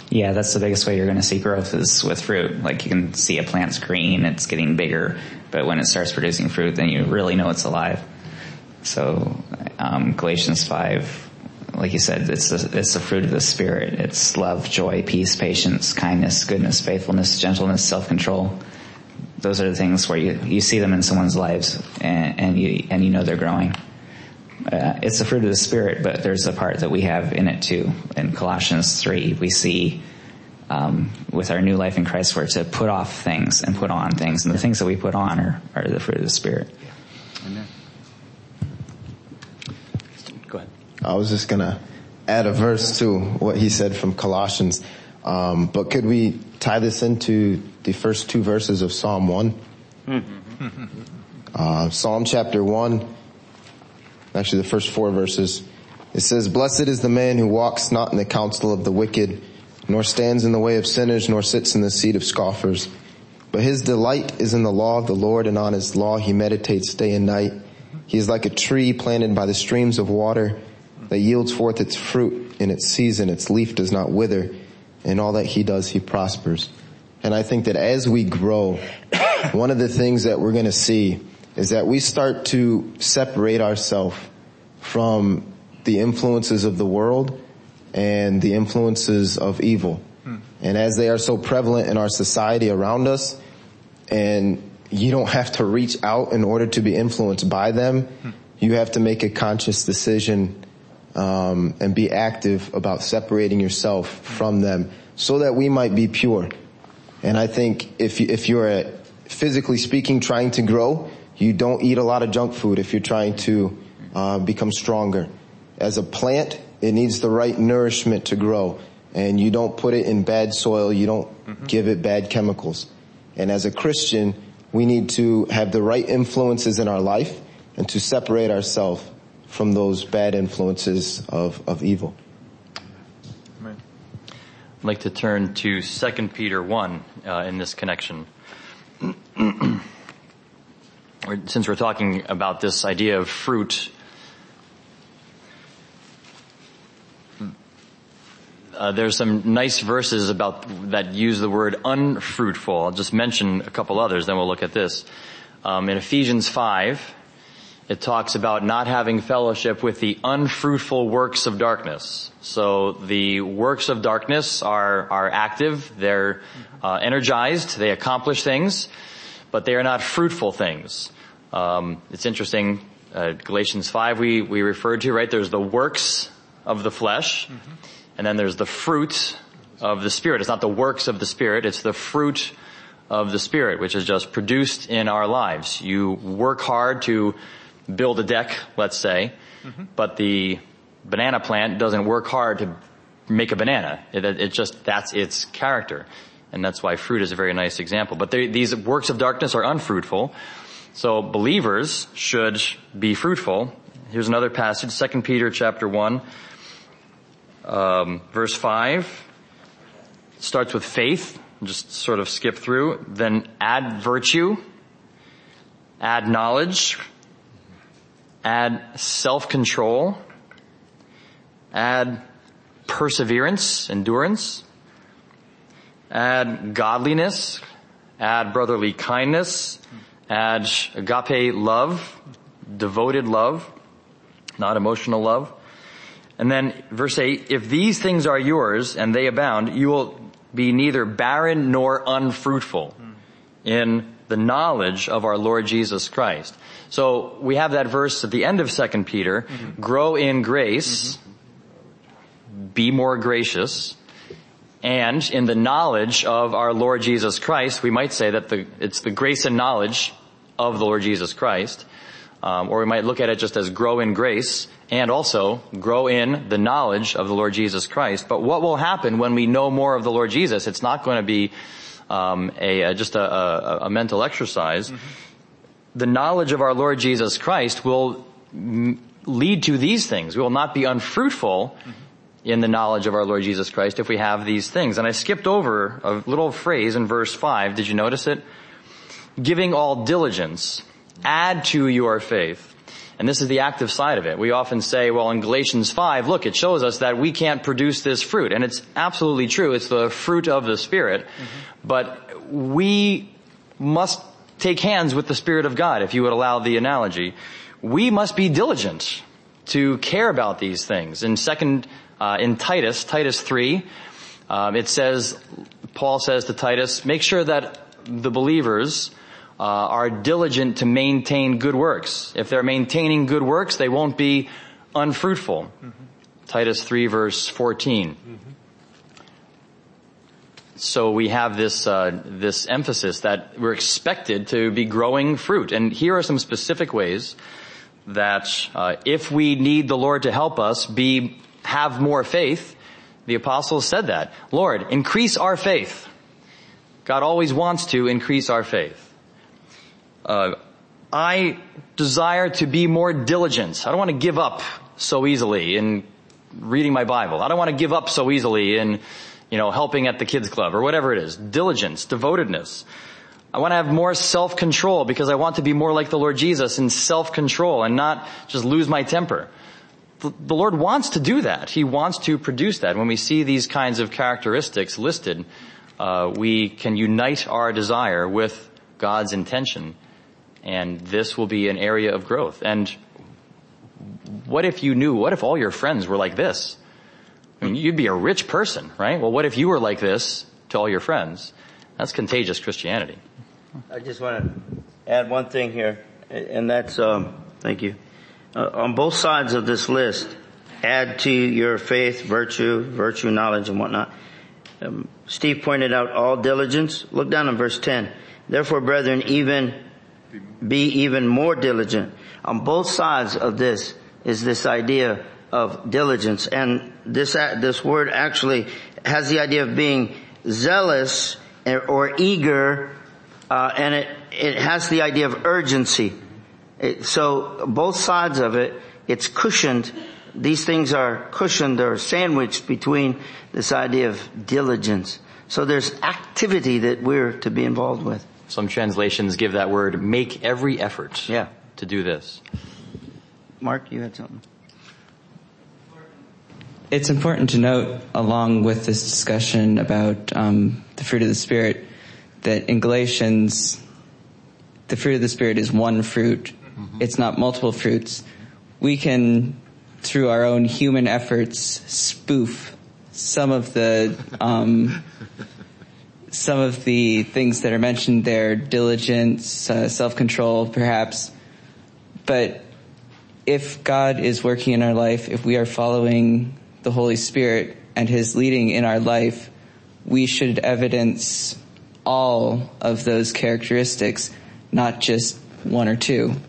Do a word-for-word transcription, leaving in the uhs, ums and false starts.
Yeah, that's the biggest way you're going to see growth is with fruit. Like you can see a plant's green, it's getting bigger, but when it starts producing fruit, then you really know it's alive. So, um, Galatians five, like you said, it's the, it's the fruit of the Spirit. It's love, joy, peace, patience, kindness, goodness, faithfulness, gentleness, self-control. Those are the things where you, you see them in someone's lives and, and you, and you know they're growing. Uh, it's the fruit of the Spirit, but there's a part that we have in it too. In Colossians three, we see, um, with our new life in Christ, we're to put off things and put on things. And the things that we put on are, are the fruit of the Spirit. Amen. Go ahead. I was just going to add a verse to what he said from Colossians. Um, but could we tie this into the first two verses of Psalm one? Mm-hmm. Uh, Psalm chapter one. Actually, the first four verses. It says, "Blessed is the man who walks not in the counsel of the wicked, nor stands in the way of sinners, nor sits in the seat of scoffers. But his delight is in the law of the Lord, and on his law he meditates day and night. He is like a tree planted by the streams of water that yields forth its fruit in its season. Its leaf does not wither. In all that he does, he prospers." And I think that as we grow, one of the things that we're going to see is that we start to separate ourselves from the influences of the world and the influences of evil. Hmm. And as they are so prevalent in our society around us, and you don't have to reach out in order to be influenced by them, hmm. you have to make a conscious decision um, and be active about separating yourself from them so that we might be pure. And I think if you, if you're a, physically speaking trying to grow, you don't eat a lot of junk food if you're trying to uh, become stronger. As a plant, it needs the right nourishment to grow. And you don't put it in bad soil. You don't mm-hmm. give it bad chemicals. And as a Christian, we need to have the right influences in our life and to separate ourselves from those bad influences of, of evil. Right. I'd like to turn to Second Peter one uh, in this connection. Since we're talking about this idea of fruit, uh, there's some nice verses about that use the word unfruitful. I'll just mention a couple others, then we'll look at this. Um, in Ephesians five, it talks about not having fellowship with the unfruitful works of darkness. So the works of darkness are are active, they're uh, energized, they accomplish things, but they are not fruitful things. Um, it's interesting, uh, Galatians five we, we referred to, right? There's the works of the flesh, mm-hmm. and then there's the fruit of the Spirit. It's not the works of the Spirit, it's the fruit of the Spirit, which is just produced in our lives. You work hard to build a deck, let's say, mm-hmm. but the banana plant doesn't work hard to make a banana. It, it just, that's its character. And that's why fruit is a very nice example. But they, these works of darkness are unfruitful. So believers should be fruitful. Here's another passage, Second Peter chapter one, um, verse five. It starts with faith. Just sort of skip through. Then add virtue. Add knowledge. Add self-control. Add perseverance, endurance. Add godliness, add brotherly kindness, add agape love, devoted love, not emotional love. And then verse eight, if these things are yours and they abound, you will be neither barren nor unfruitful in the knowledge of our Lord Jesus Christ. So we have that verse at the end of Second Peter, mm-hmm. grow in grace, mm-hmm. be more gracious, and in the knowledge of our Lord Jesus Christ. We might say that the, it's the grace and knowledge of the Lord Jesus Christ. Um, or we might look at it just as grow in grace and also grow in the knowledge of the Lord Jesus Christ. But what will happen when we know more of the Lord Jesus? It's not going to be um, a, a just a, a, a mental exercise. Mm-hmm. The knowledge of our Lord Jesus Christ will m- lead to these things. We will not be unfruitful mm-hmm. in the knowledge of our Lord Jesus Christ if we have these things. And I skipped over a little phrase in verse five. Did you notice it? Giving all diligence, add to your faith. And this is the active side of it. We often say, well, in Galatians five, look, it shows us that we can't produce this fruit. And it's absolutely true. It's the fruit of the Spirit. Mm-hmm. But we must take hands with the Spirit of God, if you would allow the analogy. We must be diligent to care about these things. In second, uh, in Titus, Titus three, um, it says, Paul says to Titus, make sure that the believers uh, are diligent to maintain good works. If they're maintaining good works, they won't be unfruitful. Mm-hmm. Titus three verse fourteen. Mm-hmm. So we have this, uh, this emphasis that we're expected to be growing fruit. And here are some specific ways that, uh, if we need the Lord to help us be, have more faith, the apostles said that. Lord, increase our faith. God always wants to increase our faith. Uh, I desire to be more diligent. I don't want to give up so easily in reading my Bible. I don't want to give up so easily in, you know, helping at the kids club or whatever it is. Diligence, devotedness. I want to have more self-control because I want to be more like the Lord Jesus in self-control and not just lose my temper. The Lord wants to do that. He wants to produce that. When we see these kinds of characteristics listed, uh, we can unite our desire with God's intention. And this will be an area of growth. And what if you knew, what if all your friends were like this? I mean, you'd be a rich person, right? Well, what if you were like this to all your friends? That's contagious Christianity. I just want to add one thing here, and that's, um, thank you. Uh, on both sides of this list, add to your faith, virtue, virtue, knowledge, and whatnot. Um, Steve pointed out all diligence. Look down in verse ten. Therefore, brethren, even be even more diligent. On both sides of this is this idea of diligence, and this this word actually has the idea of being zealous or eager, uh, and it it has the idea of urgency. It, so both sides of it, it's cushioned. These things are cushioned or sandwiched between this idea of diligence. So there's activity that we're to be involved with. Some translations give that word, make every effort yeah. to do this. Mark, you had something. It's important to note, along with this discussion about um, the fruit of the Spirit, that in Galatians, the fruit of the Spirit is one fruit. Mm-hmm. It's not multiple fruits. We can, through our own human efforts, spoof some of the um, some of the things that are mentioned there, diligence, uh, self-control, perhaps. But if God is working in our life, if we are following the Holy Spirit and His leading in our life, we should evidence all of those characteristics, not just one or two.